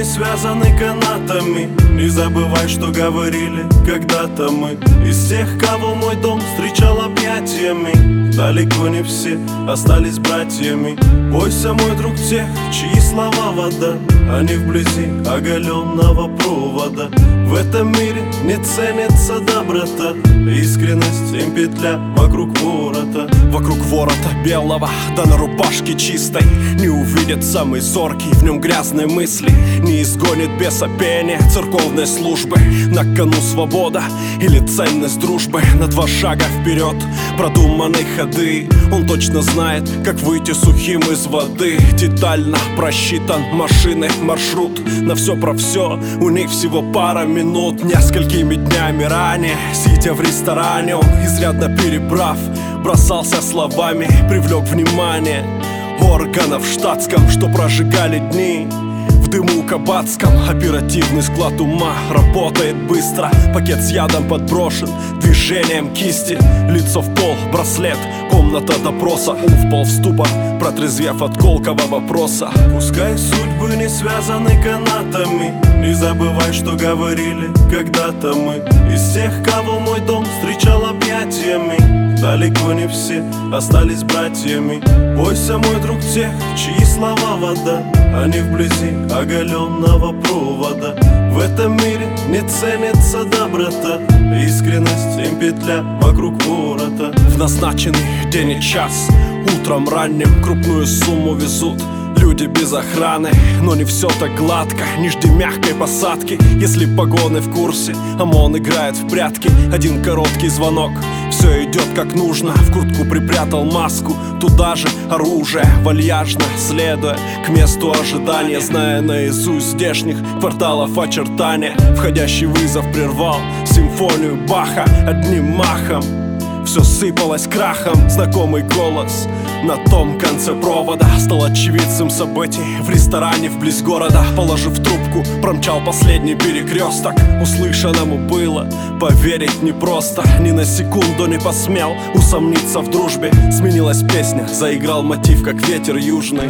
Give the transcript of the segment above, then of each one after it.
связаны канатами. Не забывай, что говорили когда-то мы. Из тех, кого мой дом встречал объятиями, далеко не все остались братьями. Бойся, мой друг, тех, чьи слова вода, а не вблизи оголенного провода. В этом мире не ценится доброта, искренность им петля вокруг ворота. Вокруг ворота белого, да на рубашке чистой не увидит самый зоркий в нем грязные мысли. Не изгонит беса пения церковной службы. На кону свобода или ценность дружбы. На 2 шага вперед продуманные ходы. Он точно знает, как выйти сухим из воды. Детально просчитан машиной маршрут. На все про все у них всего пара минут. Несколькими днями ранее, сидя в ресторане, он, изрядно перебрав, бросался словами, привлек внимание органов в штатском, что прожигали дни в дыму кабацком. Оперативный склад ума работает быстро. Пакет с ядом подброшен движением кисти. Лицо в пол, браслет, комната допроса. Ум впал в ступор, протрезвев от колкого вопроса. Пускай судьбы не связаны канатами, не забывай, что говорили когда-то мы. Из тех, кого мой дом встречал объятиями, далеко не все остались братьями. Бойся, мой друг, тех, чьи слова вода, а не вблизи оголенного провода. В этом мире не ценится доброта, искренность им петля вокруг ворота. В назначенный день и час утром ранним крупную сумму везут люди без охраны. Но не все так гладко, не жди мягкой посадки. Если погоны в курсе, ОМОН играет в прятки. Один короткий звонок, все идет как нужно. В куртку припрятал маску, туда же оружие. Вальяжно следуя к месту ожидания, зная наизусть здешних кварталов очертания. Входящий вызов прервал симфонию Баха одним махом. Все сыпалось крахом, знакомый голос на том конце провода стал очевидцем событий в ресторане вблизи города. Положив трубку, промчал последний перекресток. Услышанному было поверить непросто. Ни на секунду не посмел усомниться в дружбе. Сменилась песня, заиграл мотив, как ветер южный.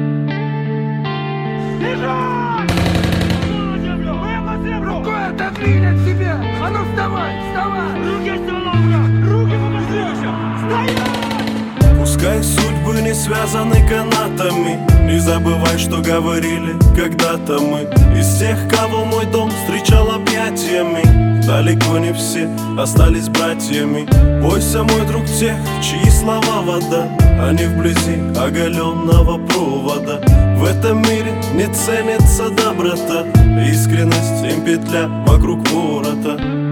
Лежать! Рукой отодвинь от себя! А ну вставай, вставай! Руки остановка! Руки покажи! Стоять! Пускай судьбы не связаны канатами, не забывай, что говорили когда-то мы. Из тех, кого мой дом встречал объятиями, далеко не все остались братьями. Бойся, мой друг, тех, чьи слова вода, а не вблизи оголенного провода. В этом мире не ценится доброта, искренность им петля вокруг ворота.